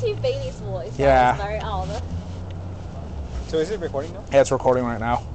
see Bailey's voice. Yeah. That was very odd. So is it recording now? Yeah, it's recording right now.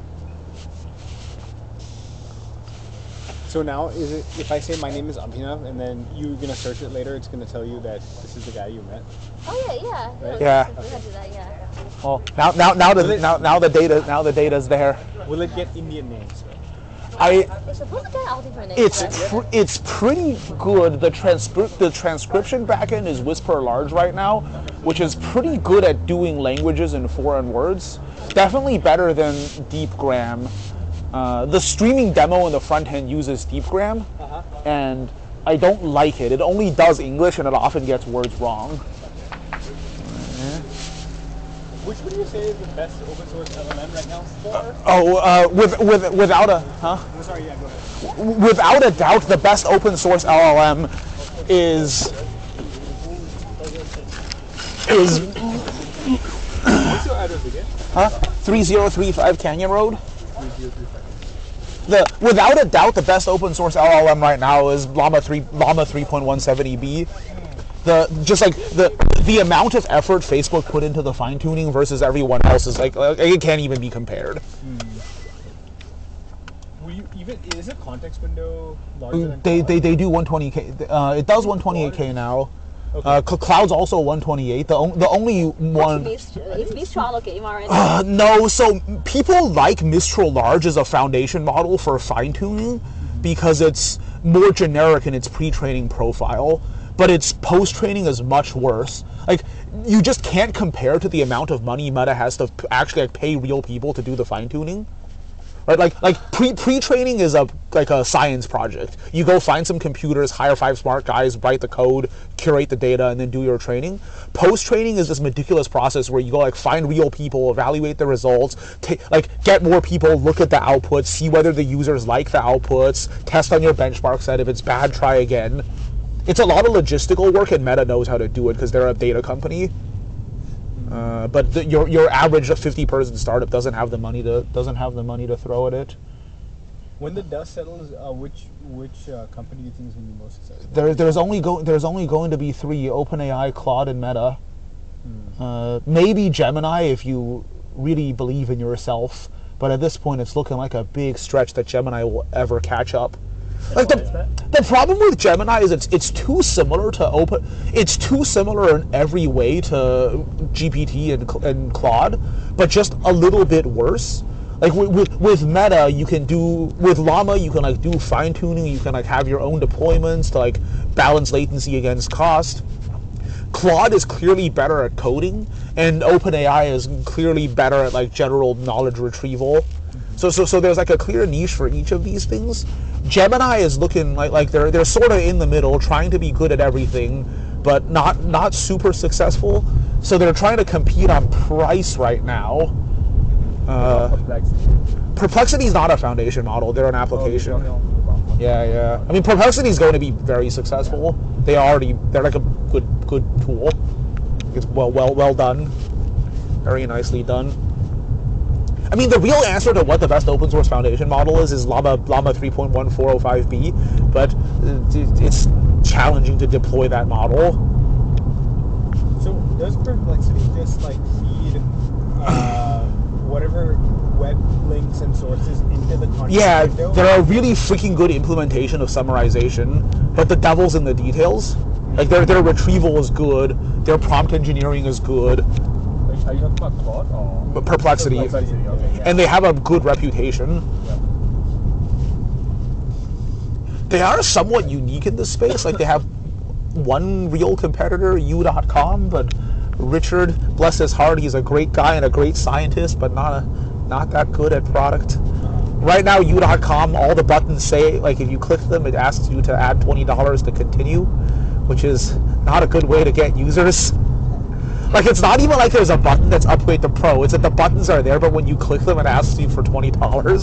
So now, is it if I say my name is Abhinav and then you're gonna search it later, it's gonna tell you that this is the guy you met? Oh yeah. Right? Yeah. We can do that, yeah. Well, now the data's there. Will it get Indian names? It's supposed to get all different names. It's pretty good. The transcription backend is Whisper Large right now, which is pretty good at doing languages and foreign words. Definitely better than DeepGram. The streaming demo in the front end uses DeepGram, and I don't like it. It only does English, and it often gets words wrong. Which would you say is the best open source LLM right now for? Without a I'm sorry, yeah, go ahead. without a doubt, the best open source LLM is What's your address again? 3035 Canyon Road. Without a doubt, the best open source LLM right now is Llama 3.17 EB. The amount of effort Facebook put into the fine tuning versus everyone else is like it can't even be compared. Is it context window larger than They do 120K. It does 128K now. Okay. Cloud's also 128. The only one. Is Mistral a game already? No, so people like Mistral Large as a foundation model for fine tuning because it's more generic in its pre-training profile, but its post-training is much worse. Like, you just can't compare to the amount of money Meta has to actually pay real people to do the fine tuning. Right, like pre-training is a science project. You go find some computers, hire 5 smart guys, write the code, curate the data, and then do your training. Post-training is this meticulous process where you go find real people, evaluate the results, get more people, look at the outputs, see whether the users like the outputs, test on your benchmark set. If it's bad, try again. It's a lot of logistical work, and Meta knows how to do it because they're a data company. But your average 50-person startup doesn't have the money to throw at it. When the dust settles, which company do you think is going to be most successful? There's only going to be 3: OpenAI, Claude, and Meta. Maybe Gemini if you really believe in yourself. But at this point, it's looking like a big stretch that Gemini will ever catch up. Like the problem with Gemini is it's too similar to It's too similar in every way to GPT and Claude, but just a little bit worse. Like with Meta, you can do with Llama, you can do fine tuning. You can have your own deployments to balance latency against cost. Claude is clearly better at coding, and OpenAI is clearly better at general knowledge retrieval. So there's a clear niche for each of these things. Gemini is looking like they're sort of in the middle, trying to be good at everything, but not super successful. So they're trying to compete on price right now. Perplexity is not a foundation model; they're an application. Yeah. I mean, Perplexity is going to be very successful. They're like a good tool. It's well done, very nicely done. I mean, the real answer to what the best open source foundation model is Llama 3.1405b, but it's challenging to deploy that model. So does Perplexity just feed whatever web links and sources into the content window? They're a really freaking good implementation of summarization, but the devil's in the details. Their retrieval is good, their prompt engineering is good. Are you talking about Claude or Perplexity? Okay, yeah. And they have a good reputation. Yeah. They are somewhat unique in this space. They have one real competitor, U.com, but Richard, bless his heart, he's a great guy and a great scientist, but not that good at product. Right now, U.com, all the buttons say, if you click them, it asks you to add $20 to continue, which is not a good way to get users. It's not even there's a button that's upgrade to Pro. It's that the buttons are there, but when you click them, it asks you for $20.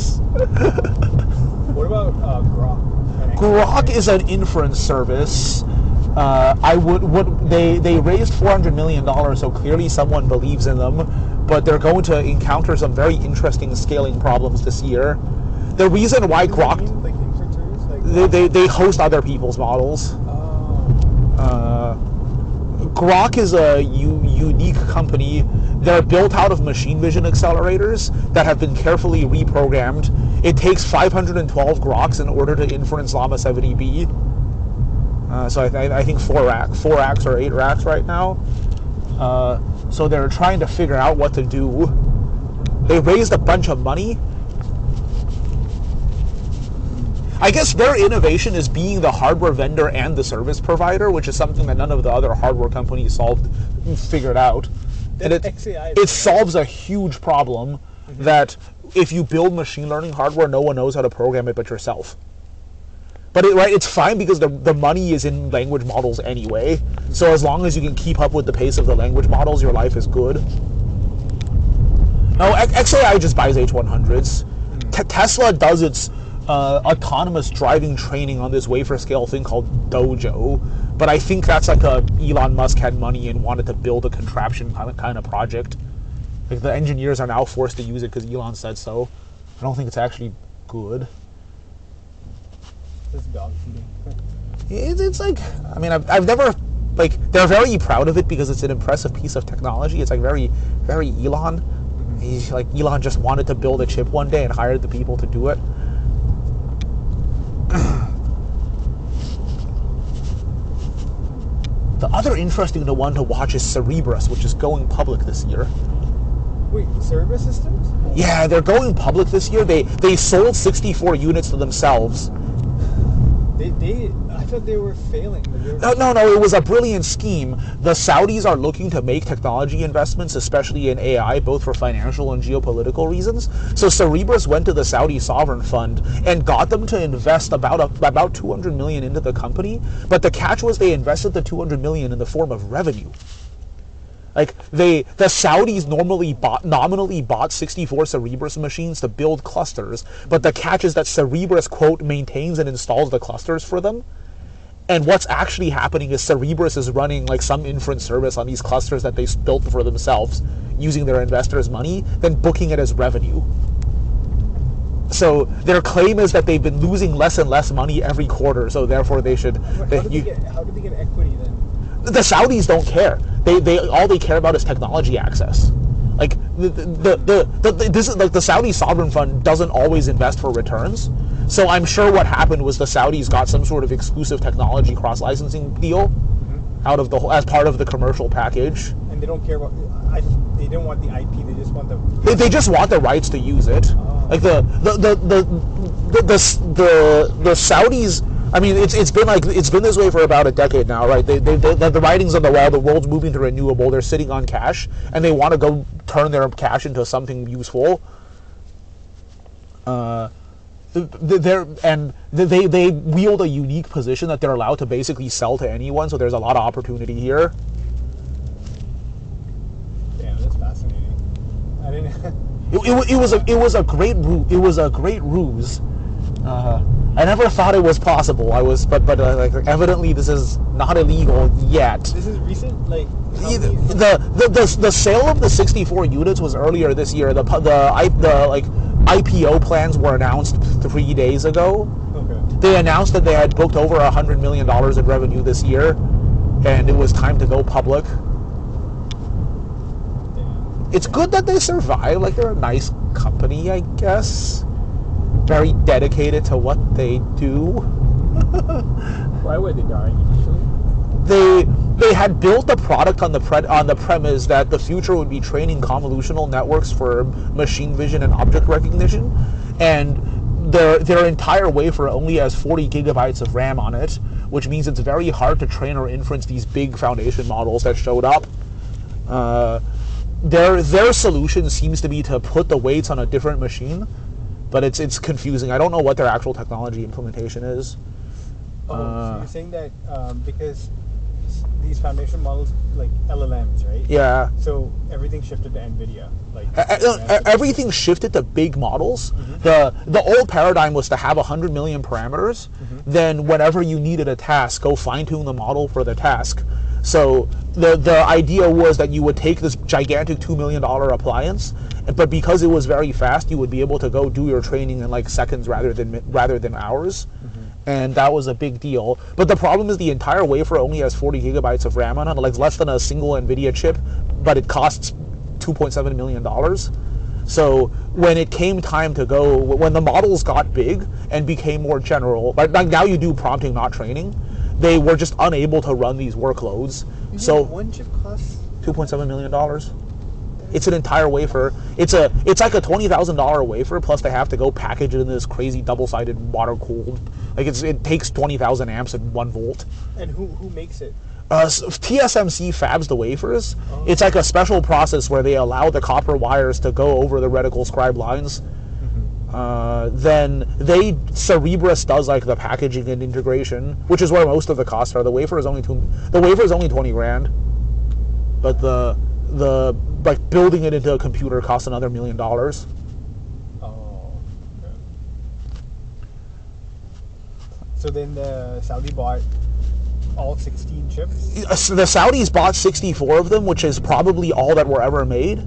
What about Grok? Grok is an inference service. They raised $400 million, so clearly someone believes in them, but they're going to encounter some very interesting scaling problems this year. The reason why Grok... They host other people's models. Grok is a unique company. They're built out of machine vision accelerators that have been carefully reprogrammed. It takes 512 Groks in order to inference Llama 70B. So I think 4 racks or 8 racks right now. So they're trying to figure out what to do. They raised a bunch of money. I guess their innovation is being the hardware vendor and the service provider, which is something that none of the other hardware companies figured out. And it solves a huge problem that if you build machine learning hardware, no one knows how to program it but yourself. But it's fine because the money is in language models anyway. So as long as you can keep up with the pace of the language models, your life is good. No, xAI just buys H100s. Tesla does its autonomous driving training on this wafer scale thing called Dojo, but I think that's like Elon Musk had money and wanted to build a contraption kind of project. Like the engineers are now forced to use it because Elon said so. I don't think it's actually good. This dog feeding. It's like, I mean, I've never, like, they're very proud of it because it's an impressive piece of technology. It's like very, very Elon. He's like, Elon just wanted to build a chip one day and hired the people to do it. The other interesting one to watch is Cerebras, which is going public this year. Wait, Cerebras Systems? Yeah, they're going public this year. They sold 64 units to themselves. I thought they were failing. No, it was a brilliant scheme. The Saudis are looking to make technology investments, especially in AI, both for financial and geopolitical reasons. So Cerebras went to the Saudi sovereign fund and got them to invest about 200 million into the company. But the catch was they invested the 200 million in the form of revenue. Like the Saudis nominally bought 64 Cerebras machines to build clusters, but the catch is that Cerebras, quote, maintains and installs the clusters for them. And what's actually happening is Cerebras is running like some inference service on these clusters that they built for themselves using their investors' money, then booking it as revenue. So their claim is that they've been losing less and less money every quarter, so therefore they should... How do they get equity then? The Saudis don't care. They all they care about is technology access. Like this is like the Saudi sovereign fund doesn't always invest for returns. So I'm sure what happened was the Saudis got some sort of exclusive technology cross-licensing deal out of as part of the commercial package. And they don't care about. They don't want the IP. They just want the. They just want the rights to use it. Oh. Like the Saudis. I mean, it's been this way for about a decade now, right? The writing's on the wall. The world's moving to renewable. They're sitting on cash, and they want to go turn their cash into something useful. They wield a unique position that they're allowed to basically sell to anyone. So there's a lot of opportunity here. Damn, that's fascinating. I didn't. It was a great ruse. I never thought it was possible. Like evidently this is not illegal yet. This is recent, like the sale of the 64 units was earlier this year. The IPO plans were announced 3 days ago. Okay. They announced that they had booked over $100 million in revenue this year, and it was time to go public. Damn. It's good that they survive. Like they're a nice company, I guess. Very dedicated to what they do. Why were they dying initially? They had built the product on the premise that the future would be training convolutional networks for machine vision and object recognition, and their entire wafer only has 40 gigabytes of RAM on it, which means it's very hard to train or inference these big foundation models that showed up. Their solution seems to be to put the weights on a different machine. But it's confusing. I don't know what their actual technology implementation is. So you're saying that because these foundation models, like LLMs, right? Yeah. So everything shifted to NVIDIA. Like everything shifted to big models. The old paradigm was to have 100 million parameters. Then whenever you needed a task, go fine-tune the model for the task. So the idea was that you would take this gigantic $2 million appliance, but because it was very fast, you would be able to go do your training in like seconds rather than hours. and that was a big deal. But the problem is the entire wafer only has 40 gigabytes of RAM on it, like less than a single NVIDIA chip, but it costs $2.7 million. So when it came time to go, when the models got big and became more general, like now you do prompting, not training, they were just unable to run these workloads. So one chip costs $2.7 million. It's an entire wafer. It's like a $20,000 wafer, plus they have to go package it in this crazy double-sided water-cooled. Like it takes 20,000 amps at 1 volt. And who makes it? TSMC fabs the wafers. Oh. It's like a special process where they allow the copper wires to go over the reticle scribe lines. Then Cerebras does like the packaging and integration, which is where most of the costs are. The wafer is only 20 grand, but the like building it into a computer costs another $1 million. Oh, okay. So then the Saudi bought all 16 chips? So the Saudis bought 64 of them, which is probably all that were ever made.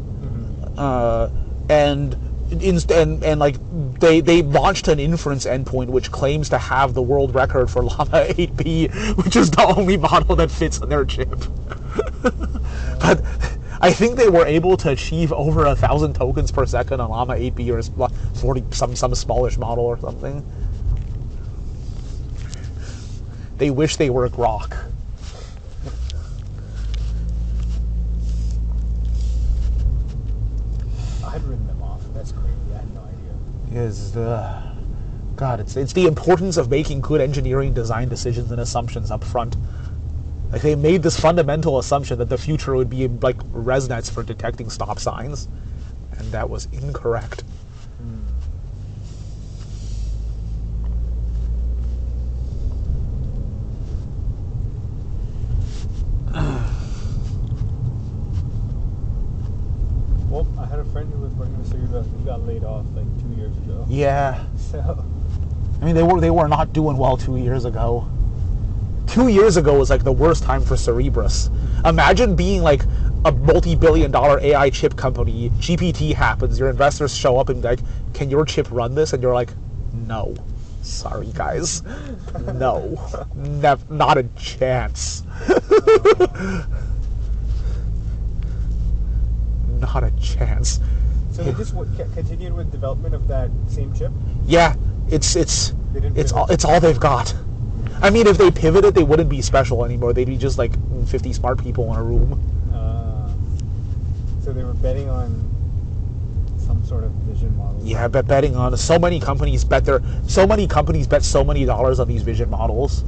And like they launched an inference endpoint which claims to have the world record for Llama 8B, which is the only model that fits on their chip. But I think they were able to achieve over 1,000 tokens per second on Llama 8B or 40 some smallish model or something. They wish they were Grok. I've written them off. That's crazy. I had no idea. God, it's the importance of making good engineering design decisions and assumptions up front. Like they made this fundamental assumption that the future would be like ResNets for detecting stop signs, and that was incorrect. Well, I had a friend who was working with Cerebras. He got laid off like 2 years ago. Yeah. So, I mean, they were not doing well 2 years ago. 2 years ago was like the worst time for Cerebras. Imagine being like a multi-billion-dollar AI chip company. GPT happens. Your investors show up and be like, "Can your chip run this?" And you're like, "No, sorry guys, no, not a chance." Not a chance. So they just continued with development of that same chip? Yeah, it's all they've got. I mean, if they pivoted, they wouldn't be special anymore. They'd be just like 50 smart people in a room. So they were betting on some sort of vision model. Yeah, betting on so many companies bet so many dollars on these vision models.